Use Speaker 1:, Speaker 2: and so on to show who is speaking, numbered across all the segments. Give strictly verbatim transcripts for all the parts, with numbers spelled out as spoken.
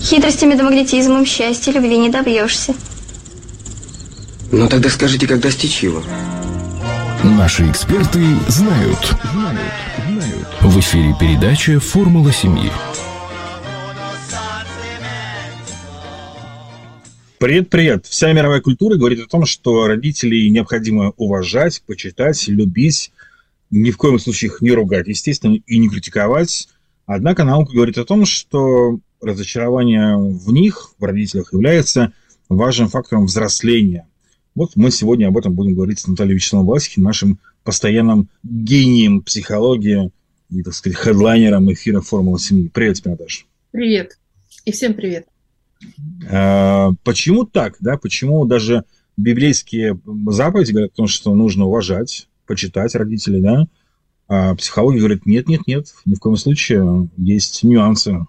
Speaker 1: Хитростями да магнетизмом счастья любви не добьешься.
Speaker 2: Ну тогда скажите, как достичь его?
Speaker 3: Наши эксперты знают. Знают. Знают. В эфире передача «Формула семьи».
Speaker 4: Привет-привет! Вся мировая культура говорит о том, что родителей необходимо уважать, почитать, любить, ни в коем случае их не ругать, естественно, и не критиковать. Однако наука говорит о том, что разочарование в них, в родителях, является важным фактором взросления. Вот мы сегодня об этом будем говорить с Натальей Вячеславовной Власихиной, нашим постоянным гением психологии и, так сказать, хедлайнером эфира «Формула семьи». Привет тебе, Наташа.
Speaker 5: Привет. И всем привет.
Speaker 4: А, почему так, да? Почему даже библейские заповеди говорят о том, что нужно уважать, почитать родителей, да? А психология говорит, нет-нет-нет, ни в коем случае, есть нюансы.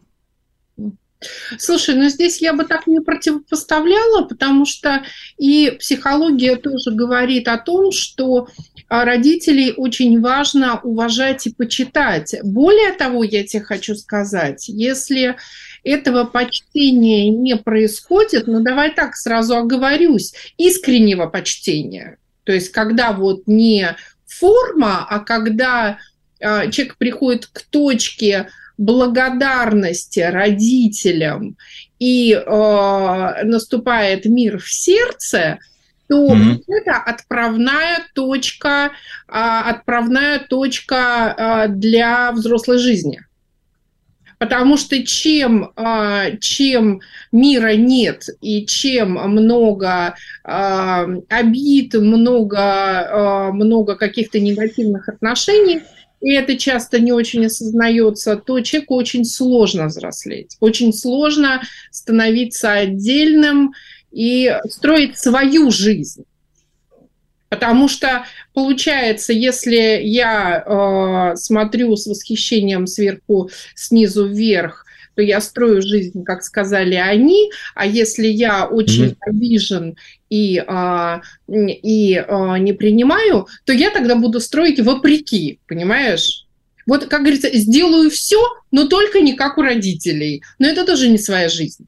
Speaker 5: Слушай, ну здесь я бы так не противопоставляла, потому что и психология тоже говорит о том, что родителей очень важно уважать и почитать. Более того, я тебе хочу сказать, если этого почтения не происходит, ну давай так сразу оговорюсь, искреннего почтения, то есть когда вот не форма, а когда человек приходит к точке благодарности родителям и э, наступает мир в сердце, то mm-hmm. это отправная точка, э, отправная точка э, для взрослой жизни. Потому что чем, э, чем мира нет и чем много э, обид, много, э, много каких-то негативных отношений, и это часто не очень осознается, то человеку очень сложно взрослеть, очень сложно становиться отдельным и строить свою жизнь. Потому что, получается, если я э, смотрю с восхищением сверху, снизу вверх, то я строю жизнь, как сказали они, а если я очень mm-hmm. обижен и, а, и а, не принимаю, то я тогда буду строить вопреки, понимаешь? Вот, как говорится, сделаю все, но только не как у родителей. Но это тоже не своя жизнь.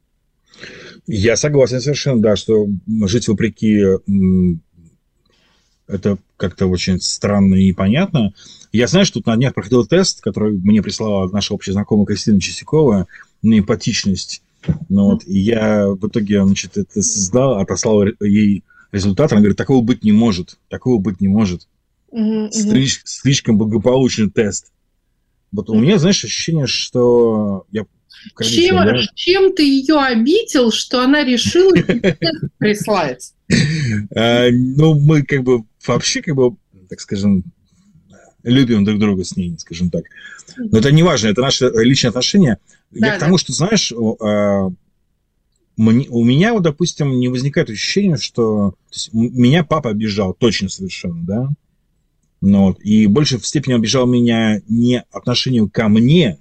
Speaker 4: Я согласен совершенно, да, что жить вопреки – это как-то очень странно и непонятно. Я знаю, что тут на днях проходил тест, который мне прислала наша общая знакомая Кристина Чистякова на эмпатичность. Ну, вот, и я в итоге, значит, это сдал, отослал ей результат. Она говорит, такого быть не может. Такого быть не может. Mm-hmm. Слиш, слишком благополучный тест. Вот mm-hmm. у меня, знаешь, ощущение, что я...
Speaker 5: Чем, да? Чем ты ее обидел, что она решила тест прислать?
Speaker 4: Ну, мы как бы вообще, как бы, так скажем, любим друг друга с ней, скажем так. Но это не важно, это наши личные отношения. Да, Я да. к тому, что, знаешь, у меня, вот, допустим, не возникает ощущения, что... То есть, меня папа обижал, точно совершенно, да? Но, вот, и больше в степени обижал меня не отношению ко мне,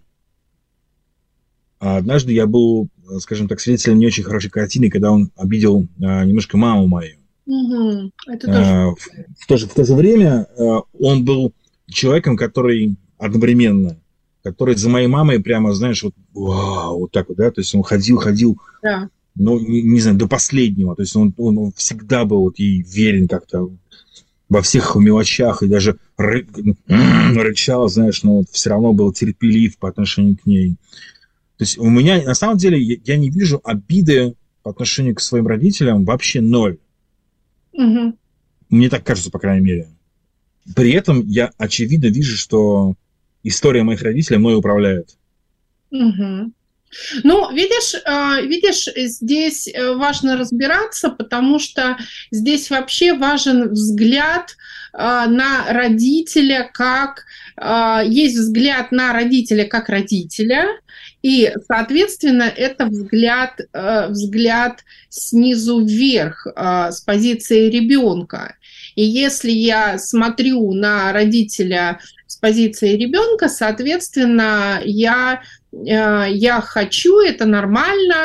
Speaker 4: а однажды я был, скажем так, свидетелем не очень хорошей картины, когда он обидел а, немножко маму мою.
Speaker 5: Угу, это тоже...
Speaker 4: а, в, в, то же, в то же время а, он был человеком, который одновременно, который за моей мамой прямо, знаешь, вот, вау, вот так вот, да, то есть он ходил, ходил,
Speaker 5: да.
Speaker 4: ну, не, не знаю, до последнего, то есть он, он, он всегда был вот ей верен как-то во всех мелочах, и даже ры, рычал, знаешь, но все равно был терпелив по отношению к ней. То есть у меня, на самом деле, я, я не вижу обиды по отношению к своим родителям вообще ноль.
Speaker 5: Угу.
Speaker 4: Мне так кажется, по крайней мере. При этом я очевидно вижу, что история моих родителей мной управляет.
Speaker 5: Угу. Ну, видишь, видишь, здесь важно разбираться, потому что здесь вообще важен взгляд на родителя как... Есть взгляд на родителя как родителя, и, соответственно, это взгляд, взгляд снизу вверх, с позиции ребенка. И если я смотрю на родителя с позиции ребенка, соответственно, я, я хочу, это нормально,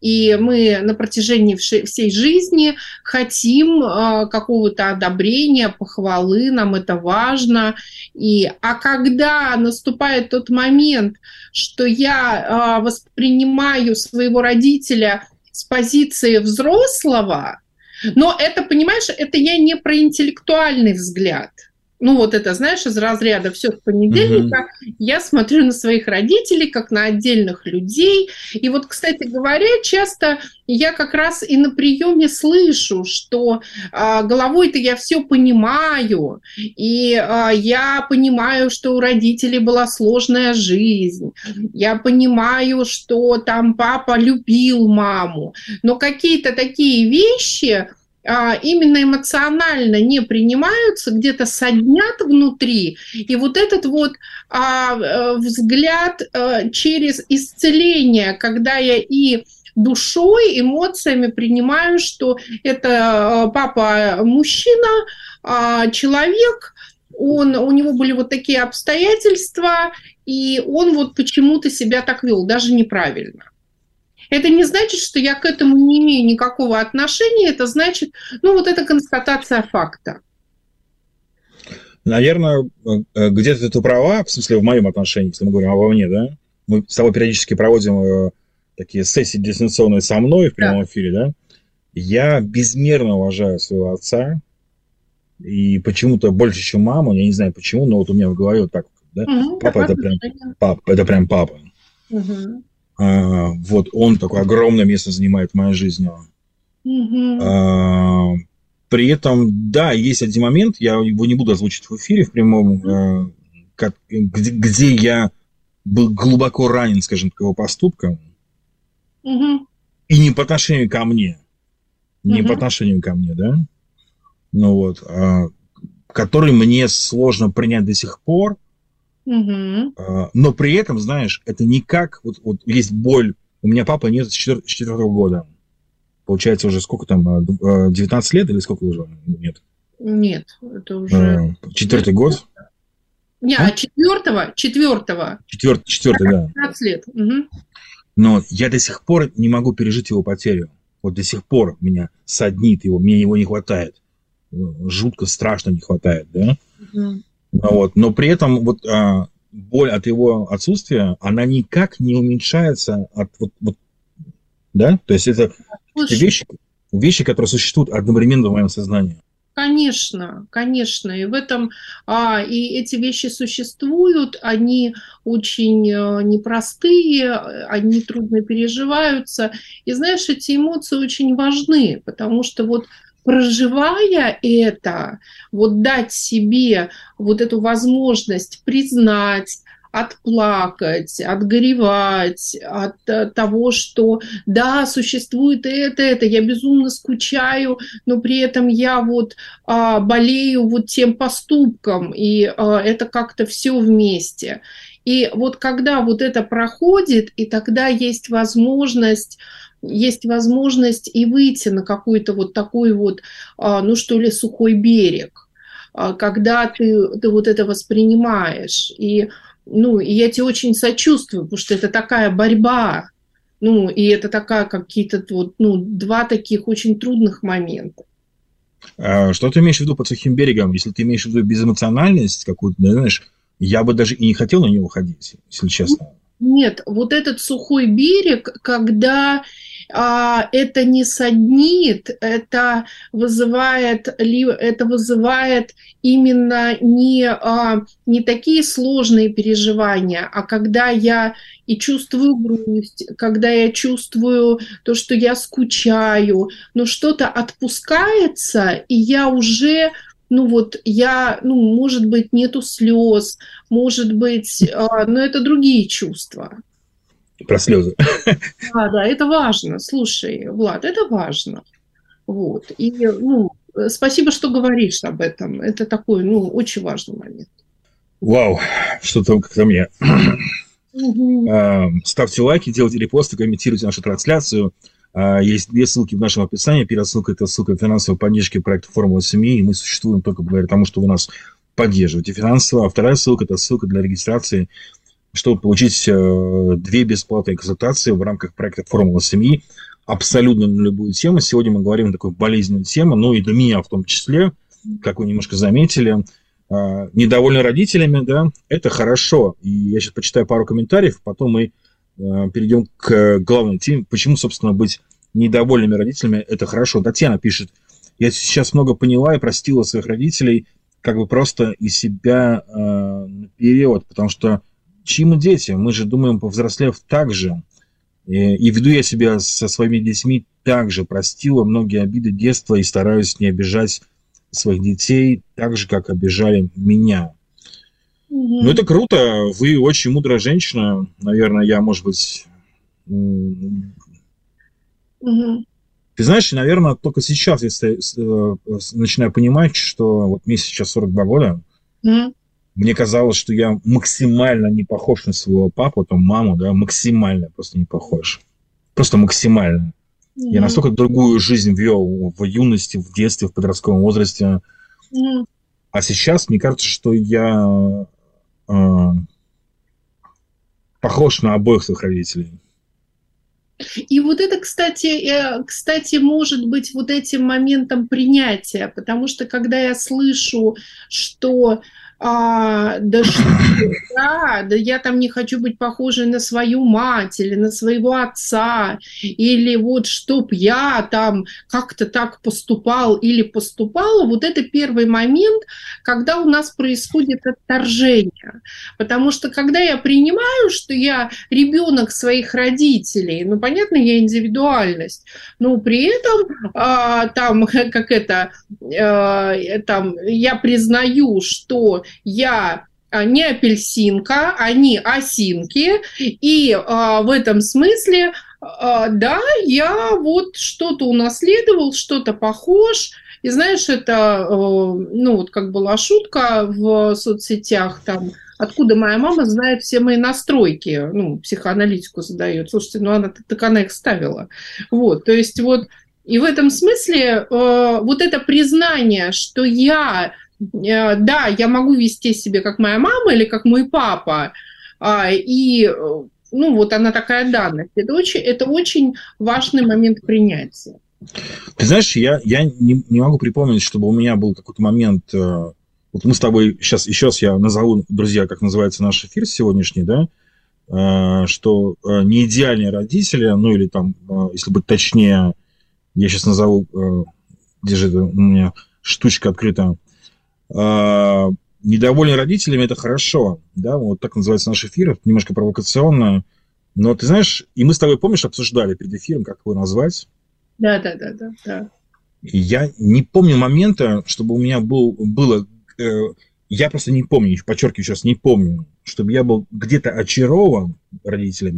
Speaker 5: и мы на протяжении всей жизни хотим какого-то одобрения, похвалы, нам это важно. И, а когда наступает тот момент, что я воспринимаю своего родителя с позиции взрослого, но это, понимаешь, это я не про интеллектуальный взгляд. Ну, вот это, знаешь, из разряда «все с понедельника», mm-hmm. я смотрю на своих родителей, как на отдельных людей. И вот, кстати говоря, часто я как раз и на приеме слышу, что э, головой-то я все понимаю, и э, я понимаю, что у родителей была сложная жизнь, я понимаю, что там папа любил маму, но какие-то такие вещи... именно эмоционально не принимаются, где-то соднят внутри. И вот этот вот а, взгляд а, через исцеление, когда я и душой, эмоциями принимаю, что это папа мужчина, а, человек, он, у него были вот такие обстоятельства, и он вот почему-то себя так вел, даже неправильно. Это не значит, что я к этому не имею никакого отношения, это значит, ну, вот это констатация факта.
Speaker 4: Наверное, где-то ты права, в смысле, в моем отношении, если мы говорим обо мне, да? Мы с тобой периодически проводим такие сессии дистанционные со мной в прямом да. эфире, да? Я безмерно уважаю своего отца, и почему-то больше, чем маму, я не знаю почему, но вот у меня в голове вот так, да? Угу, папа это прям, пап, это прям папа. Угу. А, вот он такое огромное место занимает в моей жизни. Mm-hmm. А, при этом, да, есть один момент, я его не буду озвучить в эфире в прямом, mm-hmm. а, как, где, где я был глубоко ранен, скажем так, его поступком. Mm-hmm. И не по отношению ко мне. Не mm-hmm. по отношению ко мне, да? Ну вот. А, который мне сложно принять до сих пор. Угу. Но при этом, знаешь, это никак... Вот, вот есть боль. У меня папа нет с четвёртого года. Получается, уже сколько там? девятнадцать лет или сколько уже? Нет.
Speaker 5: Нет, это уже...
Speaker 4: Четвертый год?
Speaker 5: Не, а четвертого? Четвертого.
Speaker 4: Четвертый, четвертый, да.
Speaker 5: пятнадцать лет. Угу.
Speaker 4: Но я до сих пор не могу пережить его потерю. Вот до сих пор меня саднит его, мне его не хватает. Жутко, страшно не хватает, да? Угу. Вот. Но при этом вот, а, боль от его отсутствия, она никак не уменьшается от вот, вот да? То есть это, это вещи, вещи, которые существуют одновременно в моем сознании.
Speaker 5: Конечно, конечно. И в этом а, и эти вещи существуют, они очень а, непростые, они трудно переживаются. И знаешь, эти эмоции очень важны, потому что вот проживая это, вот дать себе вот эту возможность признать, отплакать, отгоревать от того, что да, существует это, это, я безумно скучаю, но при этом я вот а, болею вот тем поступком, и а, это как-то все вместе. И вот когда вот это проходит, и тогда есть возможность есть возможность и выйти на какой-то вот такой вот, ну что ли, сухой берег, когда ты, ты вот это воспринимаешь. И, ну, и я тебе очень сочувствую, потому что это такая борьба, ну, и это такая какие-то вот, ну, два таких очень трудных момента.
Speaker 4: Что ты имеешь в виду под сухим берегом? Если ты имеешь в виду безэмоциональность какую-то, знаешь, я бы даже и не хотел на него ходить, если честно.
Speaker 5: Нет, вот этот сухой берег, когда а, это не саднит, это вызывает, это вызывает именно не, а, не такие сложные переживания, а когда я и чувствую грусть, когда я чувствую то, что я скучаю, но что-то отпускается, и я уже... Ну вот я, ну, может быть, нету слез, может быть, а, но это другие чувства.
Speaker 4: Про слезы.
Speaker 5: Да, да, это важно. Слушай, Влад, это важно. Вот. И, ну, спасибо, что говоришь об этом. Это такой, ну, очень важный момент.
Speaker 4: Вау, что-то как-то мне. Угу. Ставьте лайки, делайте репосты, комментируйте нашу трансляцию. Есть две ссылки в нашем описании. Первая ссылка – это ссылка финансовой поддержки проекта «Формула семьи», и мы существуем только благодаря тому, что вы нас поддерживаете финансово. А вторая ссылка – это ссылка для регистрации, чтобы получить две бесплатные консультации в рамках проекта «Формула семьи». абсолютно на любую тему. Сегодня мы говорим на такую болезненную тему, ну и для меня в том числе, как вы немножко заметили. Недовольны родителями, да, это хорошо. И я сейчас почитаю пару комментариев, потом мы перейдем к главной теме, почему, собственно, быть недовольными родителями – это хорошо. Татьяна пишет: я сейчас много поняла и простила своих родителей, как бы просто из себя э, наперед, потому что чьи мы дети? Мы же думаем, повзрослев так же. И, и веду я себя со своими детьми так же. Простила многие обиды детства и стараюсь не обижать своих детей так же, как обижали меня. Mm-hmm. Ну, это круто. Вы очень мудрая женщина. Наверное, я, может быть...
Speaker 5: Mm-hmm.
Speaker 4: Ты знаешь, наверное, только сейчас я начинаю понимать, что вот мне сейчас сорок два года, mm-hmm. мне казалось, что я максимально не похож на своего папу, там, маму, да, максимально просто не похож. Просто максимально. Mm-hmm. Я настолько другую жизнь вел в юности, в детстве, в подростковом возрасте. Mm-hmm. А сейчас мне кажется, что я э, похож на обоих своих родителей.
Speaker 5: И вот это, кстати, кстати, может быть вот этим моментом принятия, потому что когда я слышу, что а, да, что, да, да я там не хочу быть похожей на свою мать или на своего отца, или вот чтоб я там как-то так поступал или поступала, вот это первый момент, когда у нас происходит отторжение. Потому что когда я принимаю, что я ребенок своих родителей, ну, понятно, я индивидуальность, но при этом а, там, как это, а, там, я признаю, что я не апельсинка, они осинки, и а, в этом смысле, а, да, я вот что-то унаследовал, что-то похож, и знаешь, это, ну, вот как была шутка в соцсетях, там, откуда моя мама знает все мои настройки, ну, психоаналитику задает, слушайте, ну, она, так она их ставила, вот, то есть вот, и в этом смысле э, вот это признание, что я да, я могу вести себя как моя мама или как мой папа, и, ну, вот она такая данность. Это очень, это очень важный момент принятия.
Speaker 4: Ты знаешь, я, я не, не могу припомнить, чтобы у меня был какой-то момент... Вот мы с тобой сейчас, еще раз я назову, друзья, как называется наш эфир сегодняшний, да, что не идеальные родители, ну, или там, если быть точнее, я сейчас назову, где же это у меня штучка открыта, Uh, недовольны родителями – это хорошо, да, вот так называется наш эфир, это немножко провокационно, но ты знаешь, и мы с тобой, помнишь, обсуждали перед эфиром, как его назвать?
Speaker 5: Да, да, да, да, да.
Speaker 4: Я не помню момента, чтобы у меня был, было, э, я просто не помню, подчеркиваю сейчас, не помню, чтобы я был где-то очарован родителями,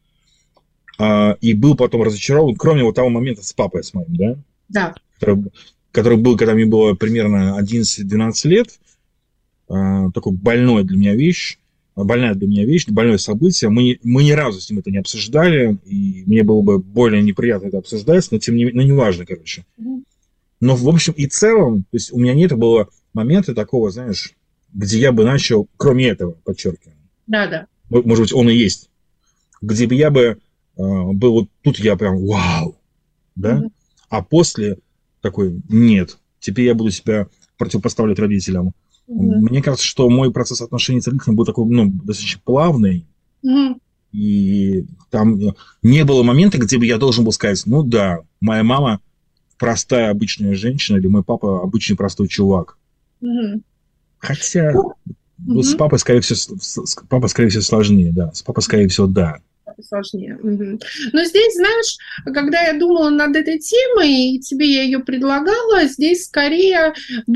Speaker 4: да, э, и был потом разочарован, кроме вот того момента с папой, с моим, да?
Speaker 5: Да.
Speaker 4: Который, который был, когда мне было примерно одиннадцать-двенадцать лет, такой больной для меня вещь, больная для меня вещь, больное событие. Мы, мы ни разу с ним это не обсуждали, и мне было бы более неприятно это обсуждать, но тем не менее, ну, неважно, короче. Но, в общем и целом, то есть у меня нет было момента такого, знаешь, где я бы начал, кроме этого, подчеркиваю.
Speaker 5: Да, да.
Speaker 4: Может быть, он и есть. Где бы я бы был, вот тут я прям вау, да, mm-hmm. а после... такой, нет, теперь я буду себя противопоставлять родителям. Mm-hmm. Мне кажется, что мой процесс отношений с родителями был такой, ну, достаточно плавный. Mm-hmm. И там не было момента, где бы я должен был сказать, ну да, моя мама простая обычная женщина, или мой папа обычный простой чувак. Mm-hmm. Хотя mm-hmm. с папой, скорее всего, с папой, скорее всего, сложнее, да. С папой, скорее всего, да.
Speaker 5: Сложнее. Угу. Но здесь, знаешь, когда я думала над этой темой, и тебе я ее предлагала, здесь скорее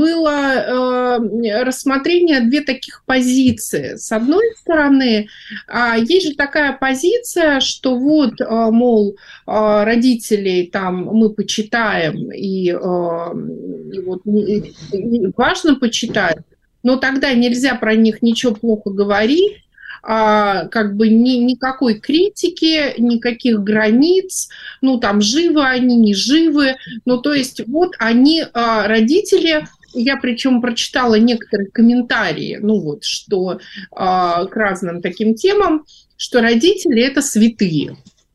Speaker 5: было э, рассмотрение две таких позиции. С одной стороны, э, есть же такая позиция, что вот, э, мол, э, родителей там мы почитаем, и, э, и вот и, и важно почитать, но тогда нельзя про них ничего плохо говорить, А, как бы ни, никакой критики, никаких границ, ну там живы они, не живы, ну то есть вот они, а, родители, я причем прочитала некоторые комментарии, ну вот, что а, к разным таким темам, что родители это святые.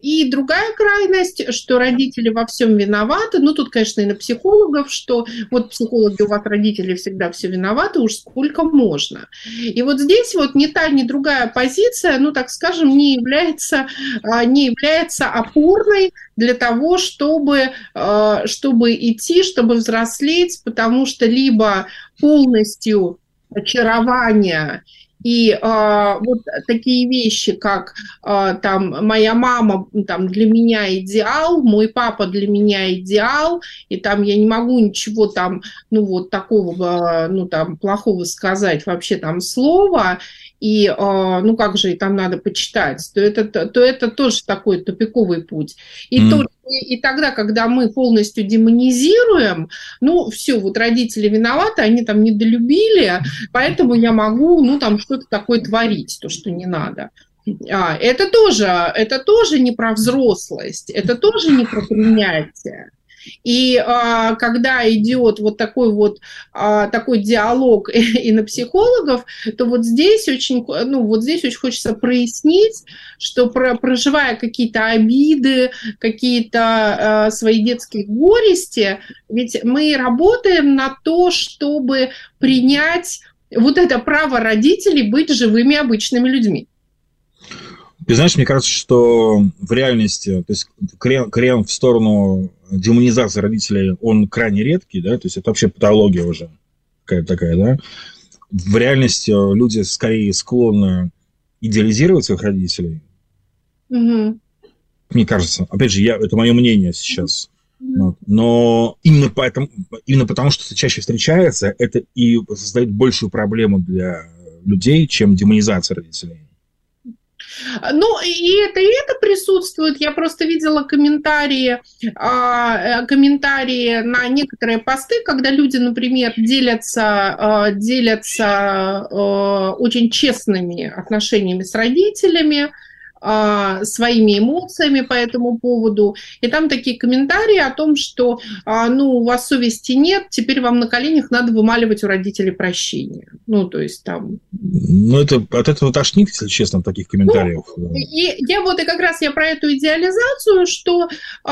Speaker 5: И другая крайность, что родители во всем виноваты. Ну, тут, конечно, и на психологов, что вот психологи, у вас родители всегда все виноваты, уж сколько можно. И вот здесь вот ни та, ни другая позиция, ну, так скажем, не является, не является опорной для того, чтобы, чтобы идти, чтобы взрослеть, потому что либо полностью очарование и э, вот такие вещи, как э, там моя мама там, для меня идеал, мой папа для меня идеал, и там я не могу ничего там, ну вот такого, ну там плохого сказать вообще там слова, и э, ну как же, и там надо почитать, то это, то это тоже такой тупиковый путь. И, mm. то, и, и тогда, когда мы полностью демонизируем, ну все, вот родители виноваты, они там недолюбили, поэтому я могу, ну там что-то такое творить, то, что не надо. А, это тоже, это тоже не про взрослость, это тоже не про принятие. И а, когда идет вот такой вот а, такой диалог и, и на психологов, то вот здесь очень, ну вот здесь очень хочется прояснить, что про, проживая какие-то обиды, какие-то а, свои детские горести, ведь мы работаем на то, чтобы принять вот это право родителей быть живыми обычными людьми.
Speaker 4: Ты знаешь, мне кажется, что в реальности, то есть крен, крен в сторону демонизации родителей, он крайне редкий, да, то есть это вообще патология уже какая-то такая, да. В реальности люди скорее склонны идеализировать своих родителей. Mm-hmm. Мне кажется, опять же, я, это мое мнение сейчас. Mm-hmm. Но именно, поэтому, именно потому, что это чаще встречается, это и создает большую проблему для людей, чем демонизация родителей.
Speaker 5: Ну, и это, и это присутствует. Я просто видела комментарии, комментарии на некоторые посты, когда люди, например, делятся, делятся очень честными отношениями с родителями, своими эмоциями по этому поводу. И там такие комментарии о том, что ну, у вас совести нет, теперь вам на коленях надо вымаливать у родителей прощение. Ну, то есть там...
Speaker 4: Ну, это от этого тошнит, если честно, таких комментариев.
Speaker 5: Ну, и я вот и как раз я про эту идеализацию, что,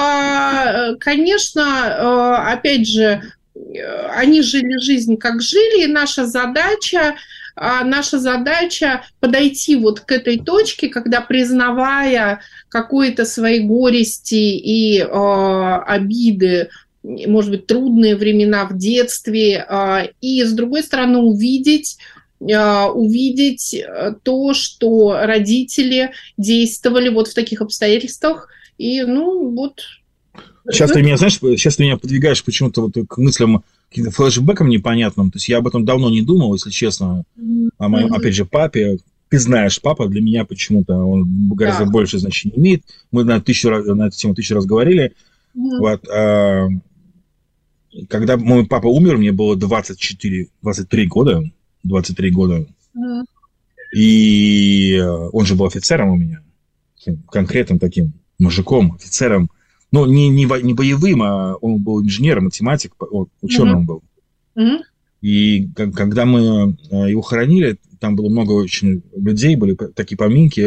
Speaker 5: конечно, опять же, они жили жизнь, как жили, и наша задача А наша задача подойти вот к этой точке, когда, признавая какие-то свои горести и э, обиды, может быть, трудные времена в детстве, э, и, с другой стороны, увидеть, э, увидеть то, что родители действовали вот в таких обстоятельствах, и, ну, вот...
Speaker 4: Сейчас ты меня, знаешь, сейчас ты меня подвигаешь почему-то вот к мыслям, каким-то флешбеком непонятным. То есть я об этом давно не думал, если честно. О моем, опять же, папе. Ты знаешь, папа для меня почему-то он гораздо да. больше значения имеет. Мы на, тысячу раз, на эту тему тысячу раз говорили. Mm-hmm. Вот, а, когда мой папа умер, мне было двадцать четыре, двадцать три года. двадцать три года. Mm-hmm. И он же был офицером у меня. Конкретным таким мужиком, офицером. Ну, не, не, не боевым, а он был инженером, математик, ученым он был. Mm-hmm. И когда мы его хоронили, там было много очень людей, были такие поминки,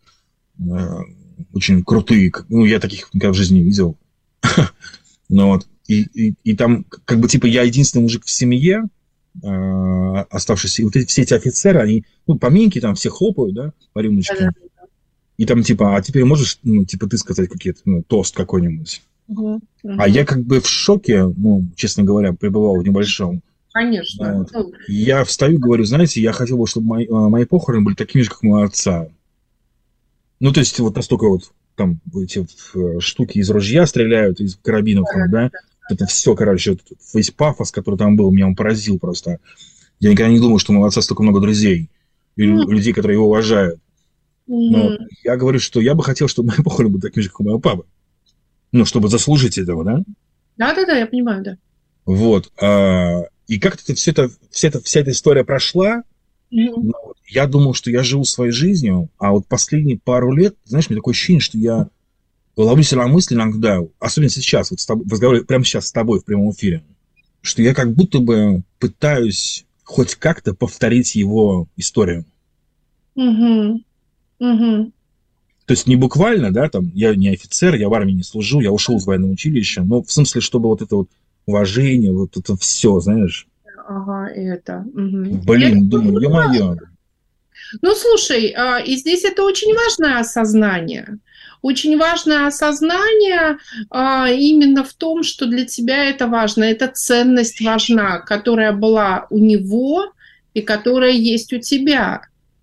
Speaker 4: очень крутые. Ну, я таких никогда в жизни не видел. Ну, вот. и, и, и там, как бы, типа, я единственный мужик в семье, оставшийся. И вот эти, все эти офицеры, они, ну, поминки, там все хлопают, да, по рюмочке. И там, типа, а теперь можешь, ну, типа, ты сказать какие-то, ну, тост какой-нибудь? Uh-huh. Uh-huh. А я как бы в шоке, ну, честно говоря, пребывал в небольшом.
Speaker 5: Конечно.
Speaker 4: Вот. Я встаю, говорю, знаете, я хотел бы, чтобы мои, мои похороны были такими же, как у моего отца. Ну, то есть, вот настолько вот, там, эти вот штуки из ружья стреляют, из карабинов, там, да? Это все, короче, вот, весь пафос, который там был, меня он поразил просто. Я никогда не думал, что у моего отца столько много друзей, и uh-huh. людей, которые его уважают. Но mm-hmm. я говорю, что я бы хотел, чтобы мои похороны были такими же, как у моего папы. Ну, чтобы заслужить этого, да?
Speaker 5: Да-да-да, я понимаю, да.
Speaker 4: Вот. А, и как-то все это, вся, эта, вся эта история прошла. Mm-hmm. Но я думал, что я живу своей жизнью, а вот последние пару лет, знаешь, мне такое ощущение, что я ловлюсь на мысли иногда, особенно сейчас, вот с тобой, разговариваю прямо сейчас с тобой в прямом эфире, что я как будто бы пытаюсь хоть как-то повторить его историю.
Speaker 5: Угу. Угу.
Speaker 4: То есть не буквально, да, там, я не офицер, я в армии не служил, я ушел из военного училища, но в смысле, чтобы вот это вот уважение, вот это все, знаешь.
Speaker 5: Ага, это. Угу.
Speaker 4: Блин, я думаю, ё-моё.
Speaker 5: Ну, слушай, и здесь это очень важное осознание. Очень важное осознание именно в том, что для тебя это важно, эта ценность важна, которая была у него и которая есть у тебя.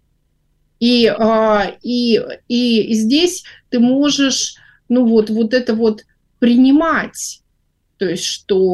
Speaker 5: И, и, и здесь ты можешь, ну вот, вот это вот принимать, то есть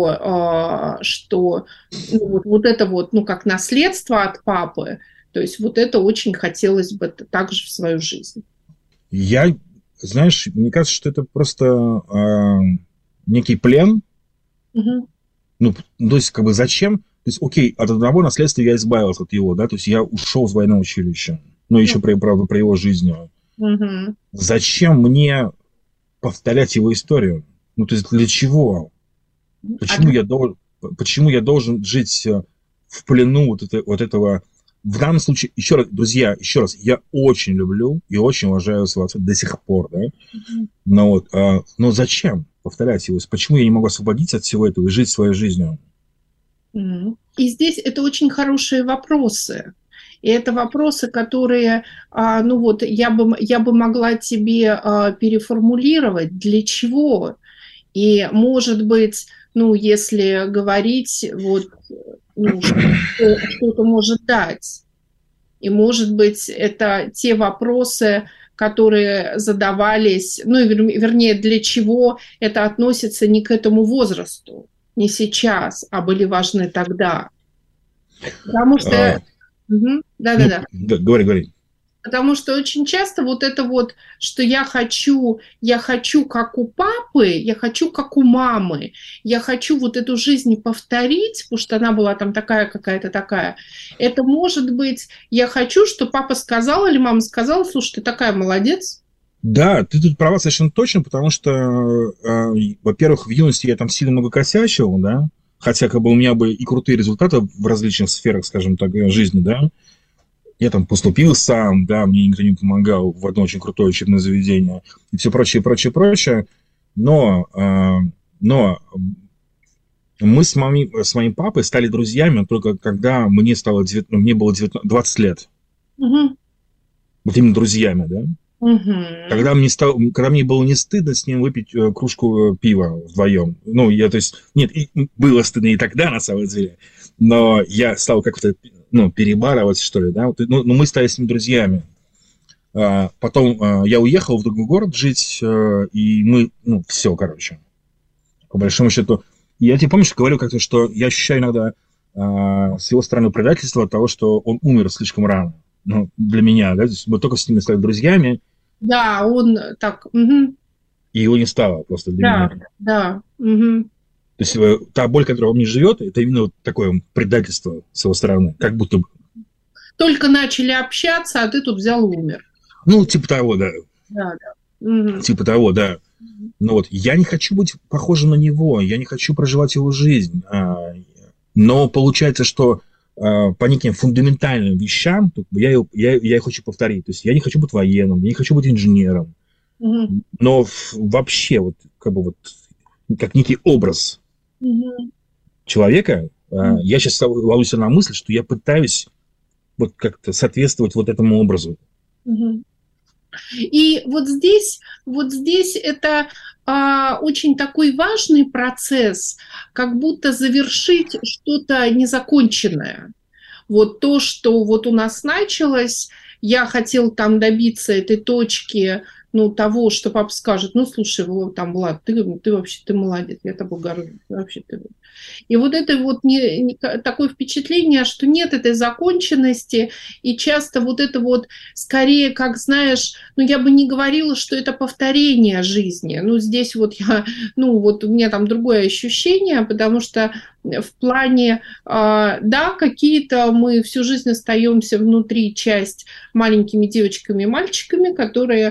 Speaker 5: что, что ну, вот, вот это вот, ну как наследство от папы, то есть вот это очень хотелось бы также в свою жизнь.
Speaker 4: Я, знаешь, мне кажется, что это просто э, некий плен.
Speaker 5: Угу.
Speaker 4: Ну, то есть, как бы зачем? То есть, окей, от одного наследства я избавился от его, да, то есть я ушел из военного училища. Ну, еще, mm-hmm. правда, про его жизнь.
Speaker 5: Mm-hmm.
Speaker 4: Зачем мне повторять его историю? Ну, то есть, для чего? Почему, а... я, должен, почему я должен жить в плену вот, это, вот этого... В данном случае, еще раз, друзья, еще раз, я очень люблю и очень уважаю своего отца до сих пор, да? Mm-hmm. Но, вот, а, но зачем повторять его? Почему я не могу освободиться от всего этого и жить своей жизнью?
Speaker 5: Mm-hmm. И здесь это очень хорошие вопросы. И это вопросы, которые, ну вот, я бы, я бы могла тебе переформулировать, для чего. И, может быть, ну, если говорить, вот, ну, что, что-то может дать. И, может быть, это те вопросы, которые задавались, ну, вернее, для чего это относится не к этому возрасту, не сейчас, а были важны тогда. Потому что... Угу. Да, да, да.
Speaker 4: Да, говори, говори.
Speaker 5: Потому что очень часто вот это вот, что я хочу, я хочу как у папы, я хочу как у мамы, я хочу вот эту жизнь повторить, потому что она была там такая какая-то такая. Это может быть, я хочу, что папа сказал или мама сказала, слушай, ты такая молодец.
Speaker 4: Да, ты тут права совершенно точно, потому что, э, во-первых, в юности я там сильно много косячил, да, хотя как бы у меня были и крутые результаты в различных сферах, скажем так, жизни, да. Я там поступил сам, да, мне никто не помогал в одно очень крутое учебное заведение и все прочее, прочее, прочее. Но, э, но мы с, мами, с моим папой стали друзьями только когда мне, стало девятнадцать, мне было девятнадцать, двадцать лет. Угу. Вот именно друзьями, да. Угу. Когда, мне стало, когда мне было не стыдно с ним выпить кружку пива вдвоем. Ну, я, то есть, нет, было стыдно и тогда, на самом деле, но я стал как-то, ну, перебарывать, что ли, да. Ну, мы стали с ним друзьями. А, потом а, я уехал в другой город жить, а, и мы, ну, все, короче, по большому счету. Я тебе, помнишь, говорил как-то, что я ощущаю иногда а, с его стороны предательство от того, что он умер слишком рано. Ну, для меня, да, то есть мы только с ними стали друзьями.
Speaker 5: Да, он так... Угу.
Speaker 4: И его не стало просто для
Speaker 5: да,
Speaker 4: меня.
Speaker 5: Да, угу.
Speaker 4: То есть та боль, которая во мне живет, это именно вот такое предательство с его стороны, как будто бы.
Speaker 5: Только начали общаться, а ты тут взял и умер.
Speaker 4: Ну, типа того, да.
Speaker 5: Да, да. Угу.
Speaker 4: Типа того, да. Но вот я не хочу быть похожим на него, я не хочу проживать его жизнь. Но получается, что по неким фундаментальным вещам я, я, я их хочу повторить. То есть я не хочу быть военным, я не хочу быть инженером. Угу. Но вообще, вот, как бы вот, как некий образ угу. человека, угу. я сейчас ловлюсь на мысль, что я пытаюсь вот как-то соответствовать вот этому образу.
Speaker 5: Угу. И вот здесь, вот здесь это а, очень такой важный процесс, как будто завершить что-то незаконченное. Вот то, что вот у нас началось, я хотел там добиться этой точки, ну, того, что папа скажет, ну, слушай, вот, там, Влад, ты, ты вообще, ты молодец, я тобой горжусь, вообще ты... И вот это вот не, не, такое впечатление, что нет этой законченности, и часто вот это вот скорее, как, знаешь, ну, я бы не говорила, что это повторение жизни, ну, здесь вот я, ну, вот у меня там другое ощущение, потому что в плане, э, да, какие-то мы всю жизнь остаемся внутри часть маленькими девочками и мальчиками, которые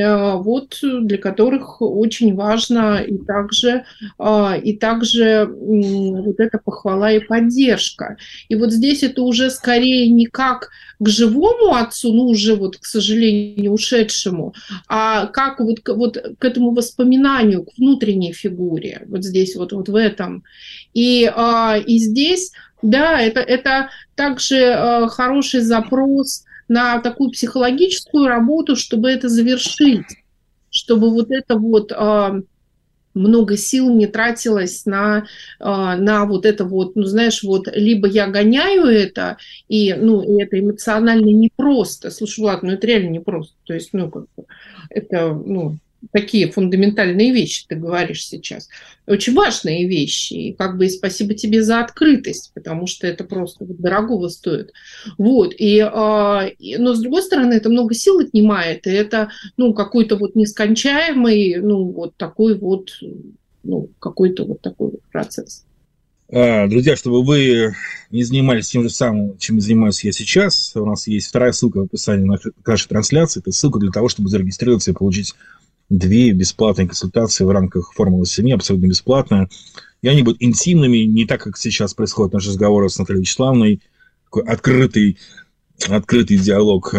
Speaker 5: вот для которых очень важно и также, и также вот эта похвала и поддержка. И вот здесь это уже скорее не как к живому отцу, ну уже вот, к сожалению, ушедшему, а как вот, вот к этому воспоминанию, к внутренней фигуре, вот здесь вот, вот в этом. И, и здесь, да, это, это также хороший запрос на такую психологическую работу, чтобы это завершить, чтобы вот это вот э, много сил не тратилось на, э, на вот это вот, ну знаешь, вот либо я гоняю это, и, ну, и это эмоционально непросто. Слушай, Влад, ну это реально непросто. То есть, ну, как бы, это, ну, такие фундаментальные вещи ты говоришь сейчас. Очень важные вещи. И как бы и спасибо тебе за открытость, потому что это просто вот дорогого стоит. Вот. И, и, но с другой стороны, это много сил отнимает, и это, ну, какой-то вот нескончаемый, ну, вот такой вот, ну, какой-то вот такой вот процесс.
Speaker 4: Друзья, чтобы вы не занимались тем же самым, чем занимаюсь я сейчас, у нас есть вторая ссылка в описании к нашей трансляции. Это ссылка для того, чтобы зарегистрироваться и получить две бесплатные консультации в рамках «Формулы семьи», абсолютно бесплатно. И они будут интимными, не так, как сейчас происходит наш разговор с Натальей Вячеславовной, такой открытый, открытый диалог.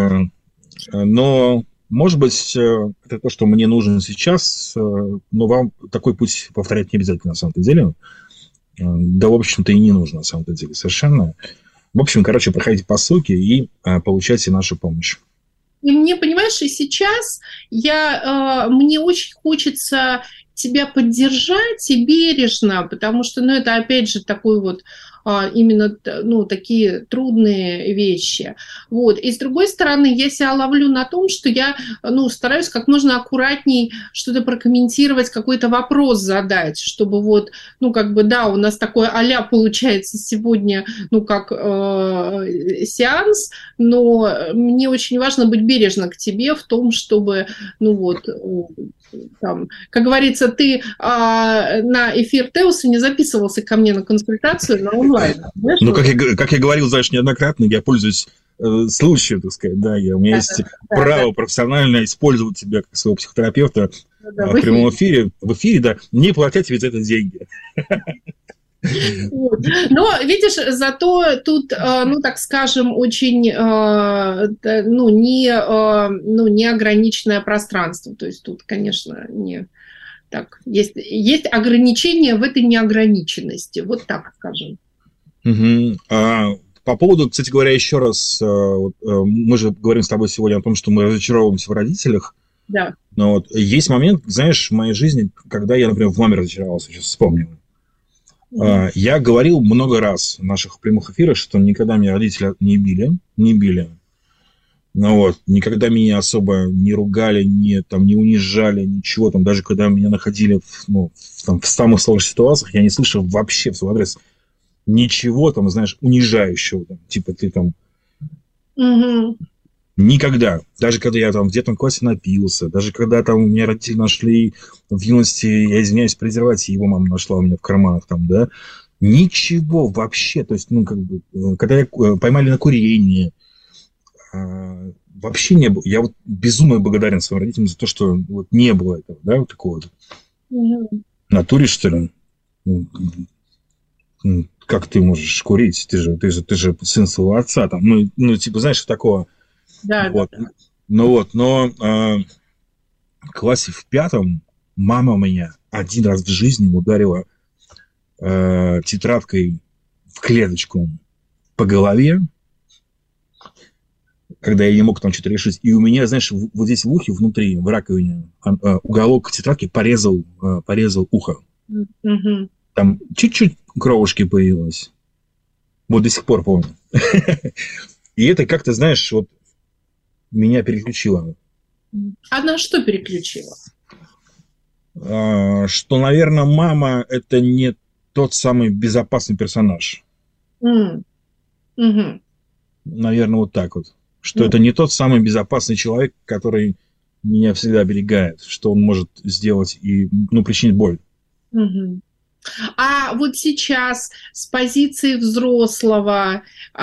Speaker 4: Но, может быть, это то, что мне нужно сейчас, но вам такой путь повторять не обязательно на самом-то деле. Да, в общем-то, и не нужно на самом-то деле совершенно. В общем, короче, проходите по ссылке и получайте нашу помощь.
Speaker 5: И мне, понимаешь, и сейчас я, э, мне очень хочется тебя поддержать и бережно, потому что, ну, это, опять же, такой вот а, именно, ну, такие трудные вещи. Вот. И, с другой стороны, я себя ловлю на том, что я, ну, стараюсь как можно аккуратней что-то прокомментировать, какой-то вопрос задать, чтобы вот, ну, как бы, да, у нас такой а-ля получается сегодня, ну, как э, сеанс, но мне очень важно быть бережно к тебе в том, чтобы, ну, вот, там, как говорится, ты а, на эфир Теуса не записывался ко мне на консультацию, на онлайн. Знаешь,
Speaker 4: ну, как я, как я говорил, знаешь, неоднократно, я пользуюсь э, случаем, так сказать, да, я, у меня да, есть да, право да, профессионально использовать тебя как своего психотерапевта да, да, в, в прямом эфире, в эфире, да, не платят ведь за это деньги.
Speaker 5: Но, видишь, зато тут, ну, так скажем, очень, ну, не, ну, неограниченное пространство. То есть тут, конечно, не так. Есть, есть ограничения в этой неограниченности. Вот так скажем.
Speaker 4: Угу. А, по поводу, кстати говоря, еще раз, мы же говорим с тобой сегодня о том, что мы разочаровываемся в родителях.
Speaker 5: Да.
Speaker 4: Но вот есть момент, знаешь, в моей жизни, когда я, например, в маме разочаровался, сейчас вспомнил. Я говорил много раз в наших прямых эфирах, что никогда меня родители не били, не били. Ну вот, никогда меня особо не ругали, не, там, не унижали, ничего. Там, даже когда меня находили в, ну, в, там, в самых сложных ситуациях, я не слышал вообще в свой адрес ничего, там, знаешь, унижающего. Там, типа ты там...
Speaker 5: Угу.
Speaker 4: Никогда. Даже когда я там в девятом классе напился, даже когда там у меня родители нашли в юности, я извиняюсь, презерватив, его мама нашла у меня в карманах там, да, ничего вообще. То есть, ну, как бы, когда я поймали на курение, вообще не было. Я вот безумно благодарен своим родителям за то, что вот не было этого, да, вот такого вот. Mm-hmm. В натуре, что ли? Как ты можешь курить? Ты же, ты же, ты же сын своего отца там. Ну, ну типа, знаешь, такого.
Speaker 5: Да,
Speaker 4: вот.
Speaker 5: да.
Speaker 4: Ну вот, но э, в классе в пятом мама меня один раз в жизни ударила э, тетрадкой в клеточку по голове, когда я не мог там что-то решить. И у меня, знаешь, вот здесь в ухе, внутри, в раковине, э, уголок тетрадки порезал, э, порезал ухо.
Speaker 5: Mm-hmm.
Speaker 4: Там чуть-чуть кровушки появилось. Вот до сих пор помню. И это как-то, знаешь, вот меня переключило.
Speaker 5: А на что переключило?
Speaker 4: А, что, наверное, мама – это не тот самый безопасный персонаж.
Speaker 5: Mm. Mm-hmm.
Speaker 4: Наверное, вот так вот. Что mm. это не тот самый безопасный человек, который меня всегда оберегает, что он может сделать и, ну, причинить боль.
Speaker 5: Mm-hmm. А вот сейчас с позиции взрослого,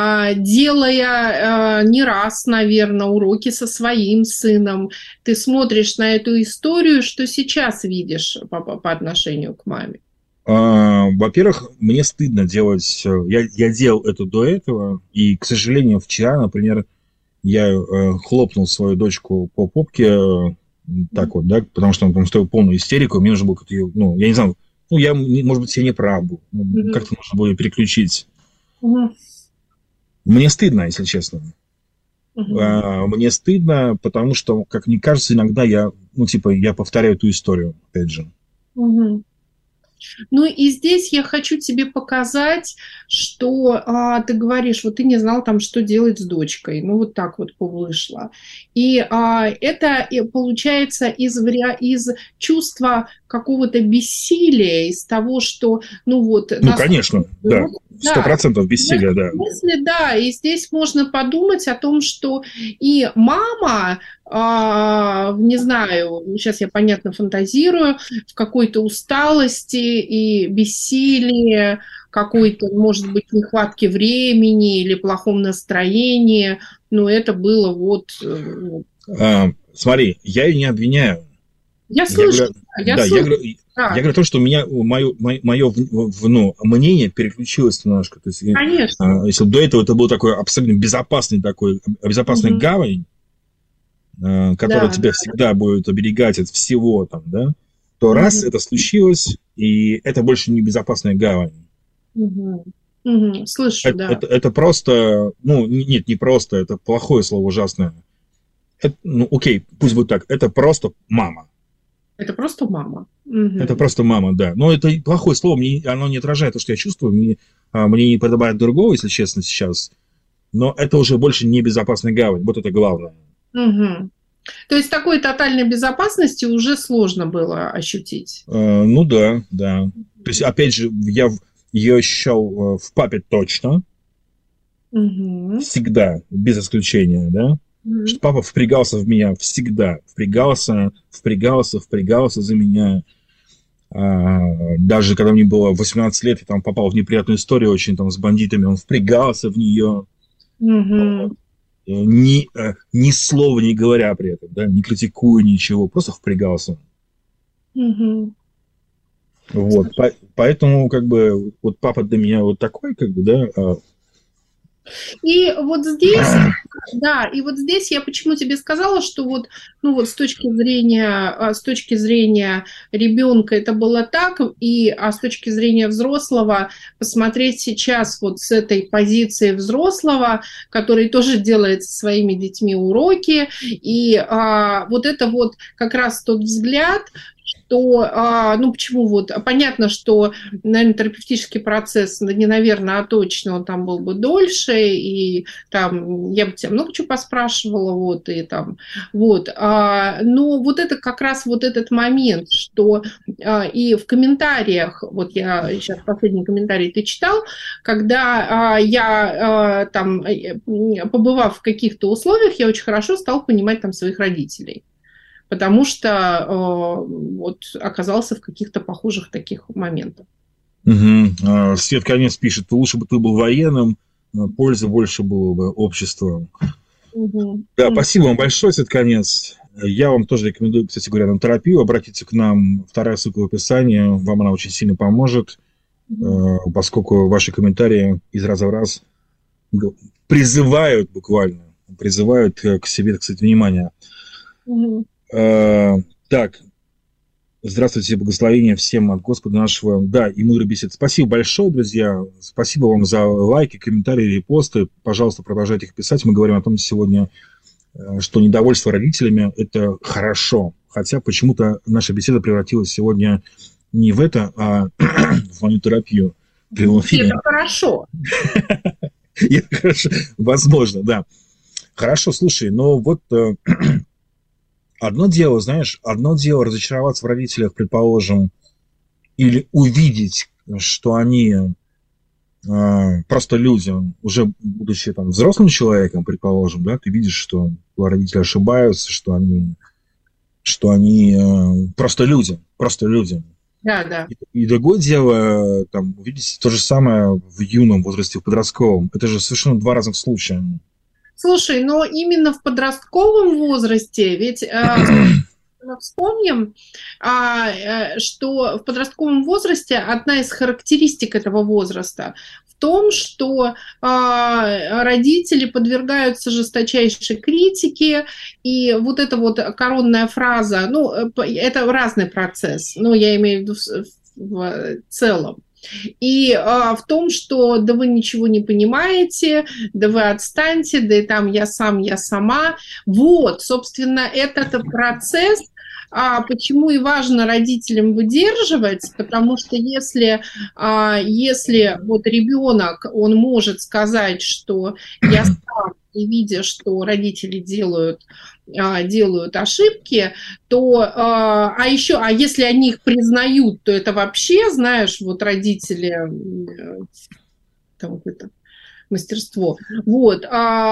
Speaker 5: делая не раз, наверное, уроки со своим сыном, ты смотришь на эту историю, что сейчас видишь по, по отношению к маме?
Speaker 4: Во-первых, мне стыдно делать... Я, я делал это до этого, и, к сожалению, вчера, например, я хлопнул свою дочку по попке так вот, да, потому что он там устроил полную истерику, мне нужно было как-то ее... Ну, я не знаю, ну, я, может быть, я не прав был. Mm-hmm. Как-то нужно было ее переключить. Mm-hmm. Мне стыдно, если честно. Mm-hmm. А, мне стыдно, потому что, как мне кажется, иногда я, ну, типа, я повторяю эту историю, опять же.
Speaker 5: Mm-hmm. Ну и здесь я хочу тебе показать, что а, ты говоришь, вот ты не знал там, что делать с дочкой. Ну вот так вот вышло. И а, это получается из, из чувства какого-то бессилия, из того, что, ну вот...
Speaker 4: Ну, нас... конечно, да. Сто процентов бессилия, да.
Speaker 5: Если да, и здесь можно подумать о том, что и мама, а, не знаю, сейчас я, понятно, фантазирую, в какой-то усталости и бессилии, какой-то, может быть, нехватке времени или плохом настроении, но это было вот...
Speaker 4: А, смотри, я ее не обвиняю.
Speaker 5: Я слышу,
Speaker 4: я, я, да, слышу. Я, говорю, да. я говорю о том, что у меня мое, мое, мое ну, мнение переключилось немножко. То есть,
Speaker 5: Конечно.
Speaker 4: Если до этого это был такой абсолютно безопасный такой, безопасный угу. гавань, который да, тебя да, всегда да. будет оберегать от всего, там, да, то угу. раз это случилось, и это больше не безопасная гавань.
Speaker 5: Угу. Угу. Слышу,
Speaker 4: это,
Speaker 5: да.
Speaker 4: Это, это просто, ну, нет, не просто, это плохое слово, ужасное. Это, ну, окей, пусть будет так, это просто мама.
Speaker 5: Это просто мама. Угу.
Speaker 4: Это просто мама, да. Но это плохое слово, мне, оно не отражает то, что я чувствую. Мне, мне не подобает другого, если честно, сейчас. Но это уже больше не безопасная гавань. Вот это главное.
Speaker 5: Угу. То есть такой тотальной безопасности уже сложно было ощутить?
Speaker 4: Э, ну да, да. То есть, опять же, я ее ощущал в папе точно.
Speaker 5: Угу.
Speaker 4: Всегда, без исключения, да. Mm-hmm. Что папа впрягался в меня всегда. Впрягался, впрягался, впрягался за меня. А, даже когда мне было восемнадцать лет, я там попал в неприятную историю очень там с бандитами, он впрягался в нее.
Speaker 5: Mm-hmm.
Speaker 4: Ни, ни слова не говоря при этом, да, не критикуя ничего, просто впрягался.
Speaker 5: Mm-hmm.
Speaker 4: Вот, по, поэтому, как бы, вот папа для меня вот такой, как бы, да.
Speaker 5: И вот здесь, да, и вот здесь я почему тебе сказала, что вот, ну вот с точки зрения, с точки зрения ребенка это было так, и а с точки зрения взрослого посмотреть сейчас вот с этой позиции взрослого, который тоже делает со своими детьми уроки, и а, вот это вот как раз тот взгляд, что, ну, почему вот, понятно, что, наверное, терапевтический процесс, не, наверное, а точно он там был бы дольше, и там я бы тебя много чего поспрашивала, вот, и там, вот, но вот это как раз вот этот момент, что и в комментариях, вот я сейчас последний комментарий ты читал, когда я там, побывав в каких-то условиях, я очень хорошо стал понимать там своих родителей. Потому что э, вот оказался в каких-то похожих таких моментах.
Speaker 4: Угу. Свет Конец пишет, лучше бы ты был военным, пользы больше было бы обществу.
Speaker 5: Угу.
Speaker 4: Да, угу. Спасибо вам большое, Свет Конец. Я вам тоже рекомендую, кстати говоря, на терапию. Обратитесь к нам, вторая ссылка в описании, вам она очень сильно поможет, угу. э, поскольку ваши комментарии из раза в раз призывают буквально, призывают к себе, кстати, внимание.
Speaker 5: Угу.
Speaker 4: Uh, так, здравствуйте, благословения всем от Господа нашего, да, и мудрой беседы. Спасибо большое, друзья, спасибо вам за лайки, комментарии, репосты, пожалуйста, продолжайте их писать. Мы говорим о том сегодня, что недовольство родителями – это хорошо, хотя почему-то наша беседа превратилась сегодня не в это, а в мою терапию.
Speaker 5: Это хорошо.
Speaker 4: Это хорошо, возможно, да. Хорошо, слушай, но вот... Одно дело, знаешь, одно дело разочароваться в родителях, предположим, или увидеть, что они э, просто люди, уже будучи там взрослым человеком, предположим, да, ты видишь, что родители ошибаются, что они, что они э, просто люди, просто люди.
Speaker 5: Да, да.
Speaker 4: И, и другое дело, там, видите, то же самое в юном возрасте, в подростковом. Это же совершенно два разных случая.
Speaker 5: Слушай, но именно в подростковом возрасте, ведь э, вспомним, э, что в подростковом возрасте одна из характеристик этого возраста в том, что э, родители подвергаются жесточайшей критике, и вот эта вот коронная фраза, ну, это разный процесс, ну, я имею в виду в, в целом. И а, в том, что да вы ничего не понимаете, да вы отстаньте, да и там я сам, я сама. Вот, собственно, этот процесс, а, почему и важно родителям выдерживать, потому что если, а, если вот ребенок, он может сказать, что я сам, и видя, что родители делают, делают ошибки, то, а еще, а если они их признают, то это вообще, знаешь, вот родители, там это мастерство, вот,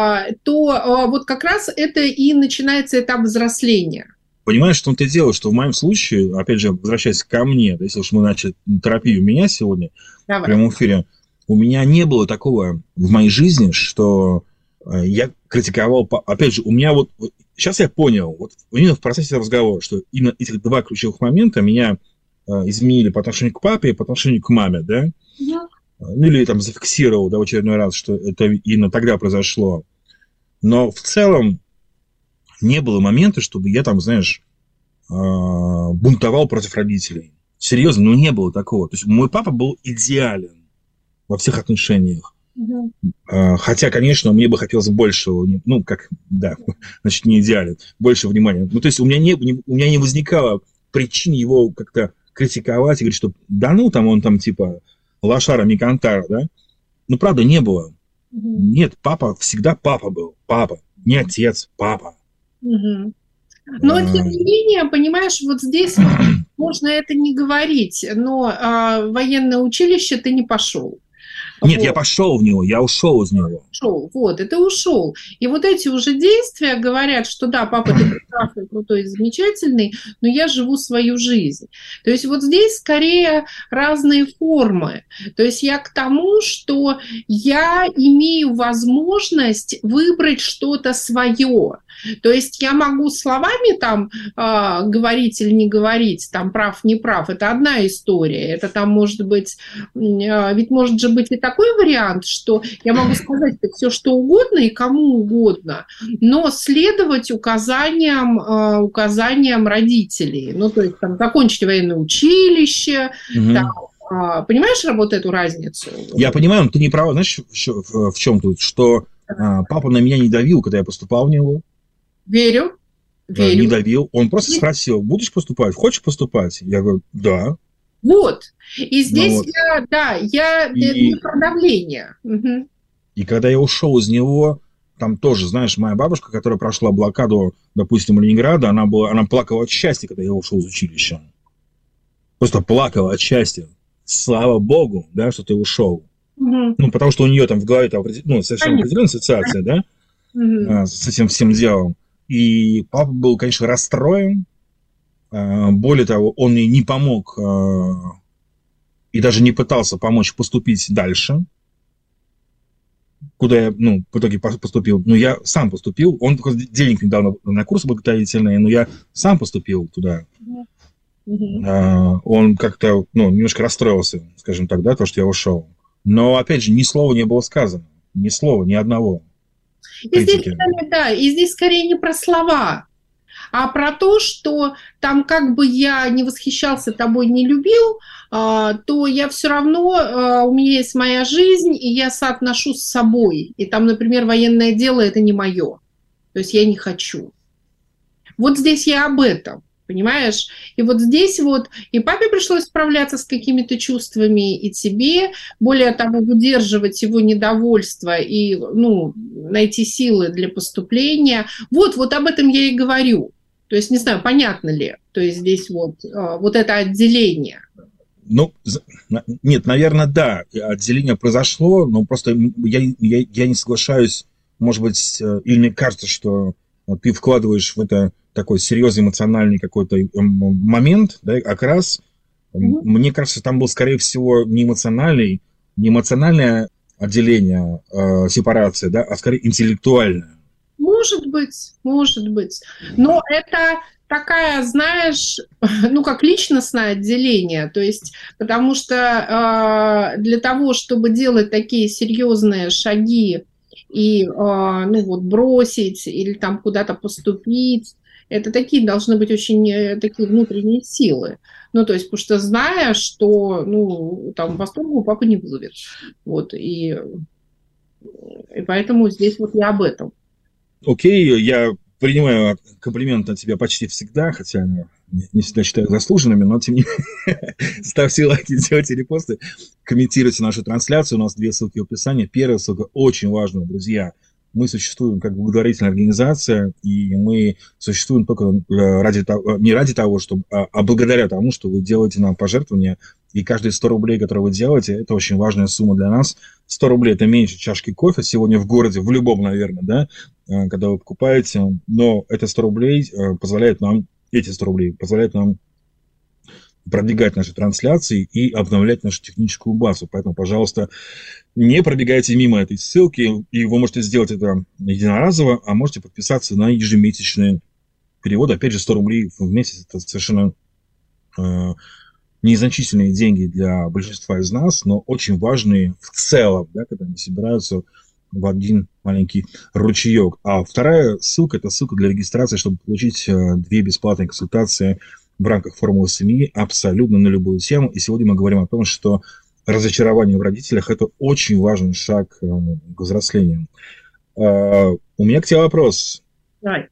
Speaker 5: то вот как раз это и начинается этап взросления.
Speaker 4: Понимаешь, что ты делаешь, что в моем случае, опять же, возвращаясь ко мне, да, если уж мы начали терапию меня сегодня, Давай. В прямом эфире, у меня не было такого в моей жизни, что я критиковал, опять же, у меня вот, сейчас я понял, вот именно в процессе разговора, что именно эти два ключевых момента меня э, изменили по отношению к папе и по отношению к маме, да? Yeah. Ну, или там зафиксировал, да, в очередной раз, что это именно тогда произошло. Но в целом не было момента, чтобы я там, знаешь, э, бунтовал против родителей. Серьезно, ну не было такого. То есть мой папа был идеален во всех отношениях. Uh-huh. Хотя, конечно, мне бы хотелось большего, ну, как, да, значит, не идеален, больше внимания. Ну, то есть у меня не, у меня не возникало причин его как-то критиковать и говорить, что да ну, там он там типа лошара Микантара, да? Ну, правда, не было. Uh-huh. Нет, папа всегда папа был, папа, не отец, папа.
Speaker 5: Uh-huh. Но, а... тем не менее, понимаешь, вот здесь можно это не говорить, но а, в военное училище ты не пошел.
Speaker 4: Нет,
Speaker 5: вот.
Speaker 4: Я пошел в него, я ушел из него.
Speaker 5: Ушел, вот, и ты ушел. И вот эти уже действия говорят, что да, папа, ты прекрасный, крутой, замечательный, но я живу свою жизнь. То есть вот здесь скорее разные формы. То есть я к тому, что я имею возможность выбрать что-то свое. То есть я могу словами там э, говорить или не говорить, там прав, не прав, это одна история. Это там может быть, э, ведь может же быть и такой вариант, что я могу сказать все, что угодно и кому угодно, но следовать указаниям, э, указаниям родителей. Ну, то есть там закончить военное училище, угу. там, э, понимаешь вот эту разницу?
Speaker 4: Я понимаю, но ты не права, знаешь, в, в чем тут, что э, папа на меня не давил, когда я поступал в него.
Speaker 5: Верю. Верю.
Speaker 4: Не давил. Он просто спросил, будешь поступать? Хочешь поступать? Я говорю, да.
Speaker 5: Вот. И здесь
Speaker 4: вот.
Speaker 5: я, да, я
Speaker 4: и,
Speaker 5: не про давление. Угу.
Speaker 4: И когда я ушел из него, там тоже, знаешь, моя бабушка, которая прошла блокаду, допустим, Ленинграда, она, была, она плакала от счастья, когда я ушел из училища. Просто плакала от счастья. Слава Богу, да, что ты ушел. Угу. Ну, потому что у нее там в голове там, ну, совершенно определенная ассоциация, да, угу. с этим всем делом. И папа был, конечно, расстроен. Более того, он ей не помог и даже не пытался помочь поступить дальше, куда я, ну, в итоге поступил. Ну, я сам поступил. Он только денег не дал на, на курсы благотворительные, но я сам поступил туда. Mm-hmm. Он как-то, ну, немножко расстроился, скажем так, да, то, что я ушел. Но, опять же, ни слова не было сказано. Ни слова, ни одного.
Speaker 5: И здесь, да, и здесь скорее не про слова, а про то, что там как бы я не восхищался тобой, не любил, то я все равно, у меня есть моя жизнь, и я соотношусь с собой. И там, например, военное дело – это не мое. То есть я не хочу. Вот здесь я об этом. Понимаешь? И вот здесь вот и папе пришлось справляться с какими-то чувствами, и тебе, более того, выдерживать его недовольство и, ну, найти силы для поступления. Вот, вот об этом я и говорю. То есть, не знаю, понятно ли, то есть здесь вот, вот это отделение.
Speaker 4: Ну, нет, наверное, да, отделение произошло, но просто я, я, я не соглашаюсь, может быть, или мне кажется, что ты вкладываешь в это такой серьезный эмоциональный какой-то момент, да, окрас, Mm-hmm. Мне кажется, там был, скорее всего, не эмоциональный, не эмоциональное отделение, э, сепарация, да, а скорее интеллектуальное.
Speaker 5: Может быть, может быть. Но это такая, знаешь, ну, как личностное отделение. То есть, потому что э, для того, чтобы делать такие серьезные шаги и, э, ну, вот, бросить или там куда-то поступить, это такие должны быть очень такие внутренние силы. Ну, то есть, потому что зная, что, ну, там, восторгу папа не вызовет. Вот, и, и поэтому здесь вот я об этом.
Speaker 4: Окей, я принимаю комплименты от тебя почти всегда, хотя не всегда считаю заслуженными, но тем не менее, ставьте лайки, делайте репосты, комментируйте нашу трансляцию, у нас две ссылки в описании. Первая ссылка очень важная, друзья. Мы существуем как благотворительная организация, и мы существуем только ради того, не ради того, чтобы, а, а благодаря тому, что вы делаете нам пожертвования, и каждые сто рублей, которые вы делаете, это очень важная сумма для нас. сто рублей – это меньше чашки кофе сегодня в городе, в любом, наверное, да, когда вы покупаете, но это сто рублей позволяет нам, эти сто рублей позволяют нам продвигать наши трансляции и обновлять нашу техническую базу. Поэтому, пожалуйста, не пробегайте мимо этой ссылки, и вы можете сделать это единоразово, а можете подписаться на ежемесячные переводы. Опять же, сто рублей в месяц – это совершенно э, незначительные деньги для большинства из нас, но очень важные в целом, да, когда они собираются в один маленький ручеек. А вторая ссылка – это ссылка для регистрации, чтобы получить э, две бесплатные консультации в рамках формулы семьи абсолютно на любую тему. И сегодня мы говорим о том, что разочарование в родителях – это очень важный шаг к взрослению. У меня к тебе вопрос.
Speaker 5: Давай.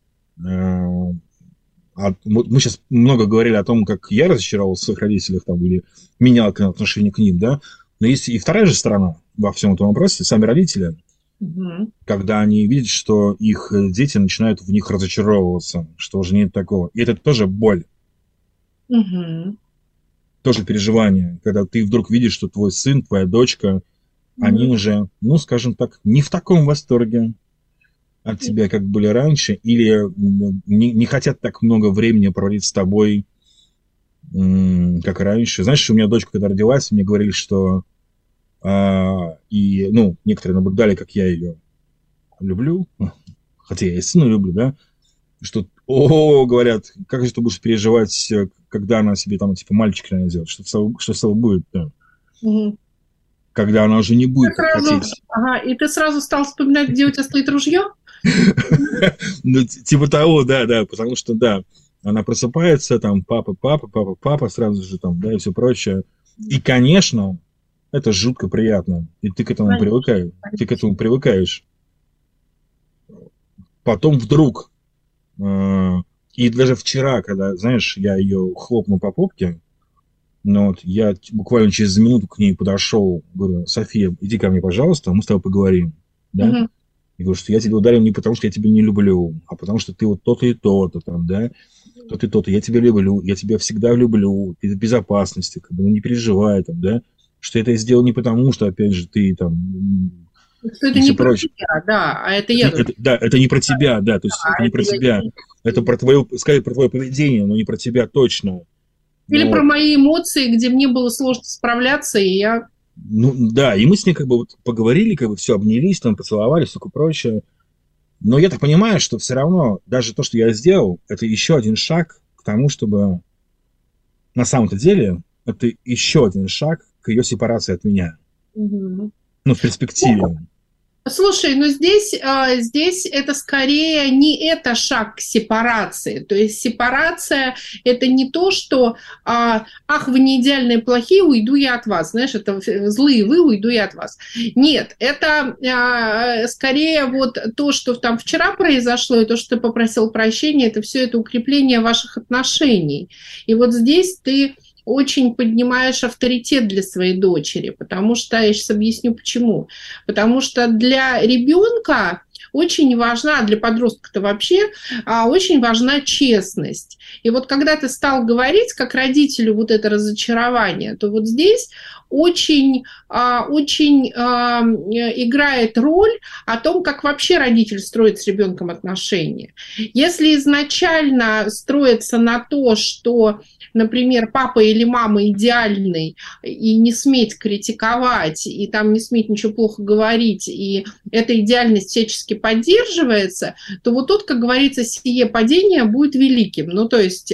Speaker 4: Мы сейчас много говорили о том, как я разочаровался в своих родителях там, или менял отношение к ним, да? Но есть и вторая же сторона во всем этом вопросе, сами родители, угу. Когда они видят, что их дети начинают в них разочаровываться, что уже нет такого. И это тоже боль.
Speaker 5: Угу.
Speaker 4: Тоже переживание, когда ты вдруг видишь, что твой сын, твоя дочка, угу. Они уже, ну, скажем так, не в таком восторге от тебя, как были раньше, или не, не хотят так много времени проводить с тобой, как раньше. Знаешь, у меня дочка, когда родилась, мне говорили, что а, и, ну, некоторые наблюдали, как я ее люблю, хотя я и сына люблю, да, что, о, говорят, как же ты будешь переживать, когда она себе там, типа, мальчика найдет, что, что с тобой будет, да? Угу. Когда она уже не будет
Speaker 5: сразу,
Speaker 4: хотеть.
Speaker 5: Ага, и ты сразу стал вспоминать, где у тебя стоит ружье?
Speaker 4: Ну, типа того, да, да, потому что, да, она просыпается, там, папа, папа, папа, папа, сразу же там, да, и все прочее. И, конечно, это жутко приятно, и ты к этому привыкаешь, ты к этому привыкаешь. Потом вдруг, и даже вчера, когда, знаешь, я ее хлопнул по попке, но вот я буквально через минуту к ней подошел, говорю: София, иди ко мне, пожалуйста, мы с тобой поговорим, да? Uh-huh. И говорю, что я тебя ударил не потому, что я тебя не люблю, а потому, что ты вот то-то и то-то там, да, то-то и то-то, я тебя люблю, я тебя всегда люблю, ты в безопасности, как бы, ну, не переживай там, да, что это я сделал не потому, что, опять же, ты там...
Speaker 5: Что это не про тебя, да, а это я...
Speaker 4: Это, это, да, это не про тебя, да, то есть да, это не про это тебя, не... это про твое, скорее, про твое поведение, но не про тебя точно.
Speaker 5: Или
Speaker 4: но...
Speaker 5: про мои эмоции, где мне было сложно справляться, и я...
Speaker 4: Ну, да, и мы с ней как бы вот поговорили, как бы все, обнялись, там, поцеловались, такое прочее. Но я так понимаю, что все равно даже то, что я сделал, это еще один шаг к тому, чтобы на самом-то деле это еще один шаг к ее сепарации от меня. Угу. Ну, в перспективе.
Speaker 5: Слушай, ну здесь, здесь это скорее не это шаг к сепарации. То есть сепарация – это не то, что «ах, вы не идеальные, плохие, уйду я от вас». Знаешь, это «злые вы, уйду я от вас». Нет, это скорее вот то, что там вчера произошло, и то, что ты попросил прощения, это все это укрепление ваших отношений. И вот здесь ты очень поднимаешь авторитет для своей дочери, потому что, я сейчас объясню почему, потому что для ребенка очень важна, для подростка-то вообще, очень важна честность. И вот когда ты стал говорить, как родителю вот это разочарование, то вот здесь очень, очень играет роль о том, как вообще родитель строит с ребенком отношения. Если изначально строится на то, что, например, папа или мама идеальный, и не сметь критиковать, и там не сметь ничего плохо говорить, и эта идеальность всячески поддерживается, то вот тут, как говорится, сие падение будет великим. Ну, то есть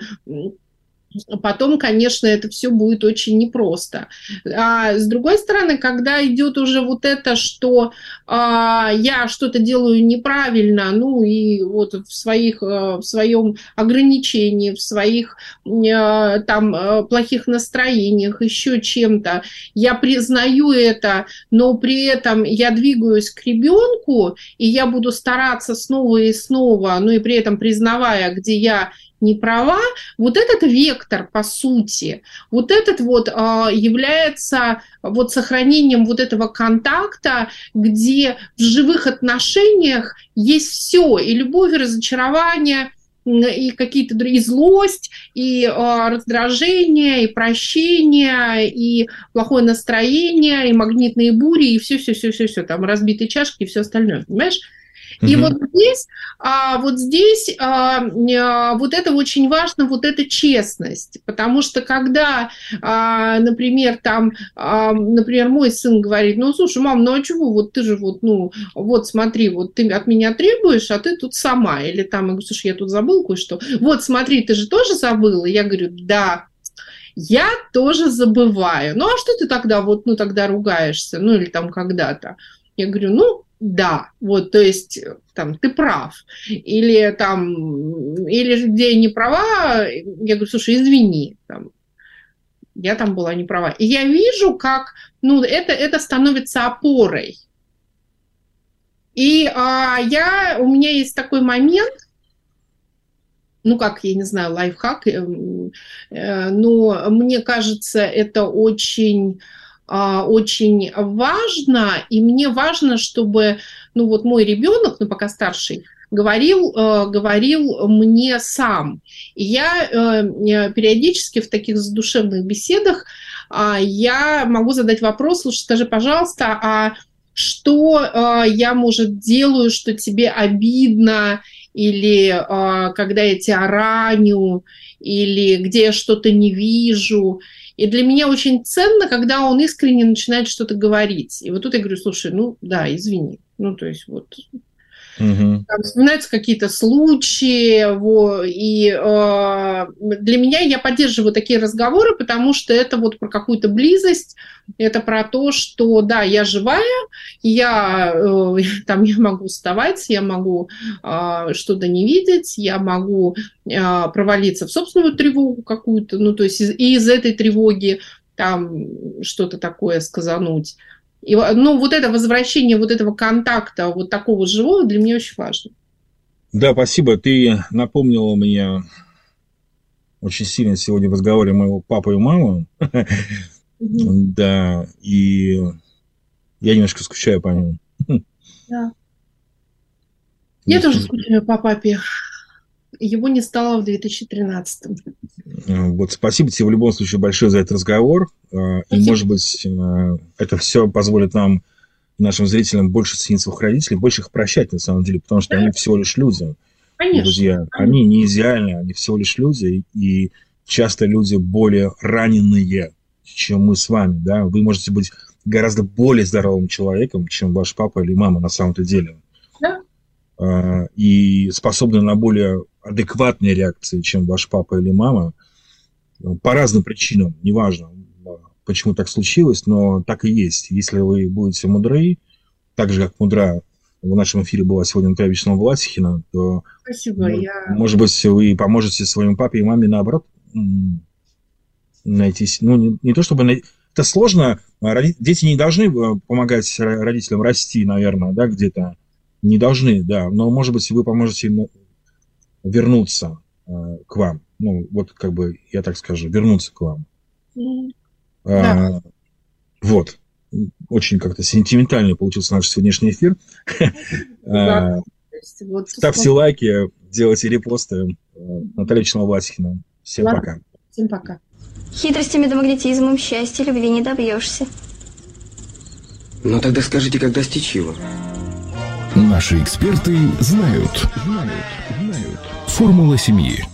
Speaker 5: потом, конечно, это все будет очень непросто. А с другой стороны, когда идет уже вот это, что а, я что-то делаю неправильно, ну и вот в своих, в своем ограничении, в своих а, там плохих настроениях, еще чем-то, я признаю это, но при этом я двигаюсь к ребенку, и я буду стараться снова и снова, ну и при этом признавая, где я не права, вот этот вектор, по сути, вот этот вот э, является вот сохранением вот этого контакта, где в живых отношениях есть все, и любовь, и разочарование, и какие-то другие, и злость, и э, раздражение, и прощение, и плохое настроение, и магнитные бури, и все-все-все-все, там разбитые чашки и все остальное, понимаешь? И mm-hmm. вот здесь, а, вот здесь а, а, вот это очень важно, вот эта честность, потому что когда, а, например, там, а, например, мой сын говорит, ну, слушай, мам, ну, а чего, вот ты же вот, ну, вот смотри, вот ты от меня требуешь, а ты тут сама, или там, я говорю, слушай, я тут забыл кое-что, вот смотри, ты же тоже забыла, я говорю, да. Я тоже забываю. Ну, а что ты тогда вот, ну, тогда ругаешься, ну, или там когда-то? Я говорю, ну, да, вот, то есть, там, ты прав. Или там, или где я не права, я говорю, слушай, извини, там, я там была не права. И я вижу, как, ну, это, это становится опорой. И а, я, у меня есть такой момент, ну, как, я не знаю, лайфхак, э, э, но мне кажется, это очень... очень важно, и мне важно, чтобы, ну вот мой ребенок, ну пока старший, говорил, говорил мне сам. И я периодически в таких задушевных беседах я могу задать вопрос, слушай, скажи, пожалуйста, а что я, может, делаю, что тебе обидно, или когда я тебя раню, или где я что-то не вижу. И для меня очень ценно, когда он искренне начинает что-то говорить. И вот тут я говорю, слушай, ну да, извини. Ну, то есть вот... Угу. Там вспоминаются какие-то случаи, вот, и э, для меня я поддерживаю такие разговоры, потому что это вот про какую-то близость, это про то, что да, я живая, я, э, там, я могу вставать, я могу э, что-то не видеть, я могу э, провалиться в собственную тревогу какую-то, ну то есть из, и из этой тревоги там что-то такое сказануть. И, ну, вот это возвращение вот этого контакта, вот такого живого, для меня очень важно.
Speaker 4: Да, спасибо. Ты напомнила мне очень сильно сегодня в разговоре моего папу и маму. Да, и я немножко скучаю по нему.
Speaker 5: Да. Я тоже скучаю по папе. Его не стало в две тысячи тринадцатом.
Speaker 4: Вот, спасибо тебе в любом случае большое за этот разговор. Спасибо. И, может быть, это все позволит нам, нашим зрителям, больше ценить своих родителей, больше их прощать, на самом деле, потому что да. Они всего лишь люди.
Speaker 5: Конечно.
Speaker 4: Друзья, конечно. Они не идеальны, они всего лишь люди, и часто люди более раненые, чем мы с вами. Да? Вы можете быть гораздо более здоровым человеком, чем ваш папа или мама на самом-то деле.
Speaker 5: Да.
Speaker 4: И способны на более адекватные реакции, чем ваш папа или мама, по разным причинам, неважно, почему так случилось, но так и есть. Если вы будете мудры, так же, как мудра в нашем эфире была сегодня Наталья Вячеславовна Власихина, то,
Speaker 5: Спасибо,
Speaker 4: ну,
Speaker 5: я...
Speaker 4: может быть, вы поможете своему папе и маме, наоборот, найти... Ну, не, не то чтобы... Это сложно. Дети не должны помогать родителям расти, наверное, да, где-то. Не должны, да, но, может быть, вы поможете им вернуться э, к вам. Ну, вот как бы, я так скажу, вернуться к вам. Mm.
Speaker 5: Да.
Speaker 4: А, вот. Очень как-то сентиментальный получился наш сегодняшний эфир.
Speaker 5: Да. Вот,
Speaker 4: ставьте лайки, делайте репосты. Наталья Челнова-Батихина. Всем
Speaker 5: Ладно.
Speaker 4: пока.
Speaker 5: Всем пока.
Speaker 1: Хитростями да магнетизмом счастья любви не добьешься.
Speaker 2: Ну тогда скажите, как достичь его?
Speaker 3: Наши эксперты знают. Знают. Знают. Формула семьи.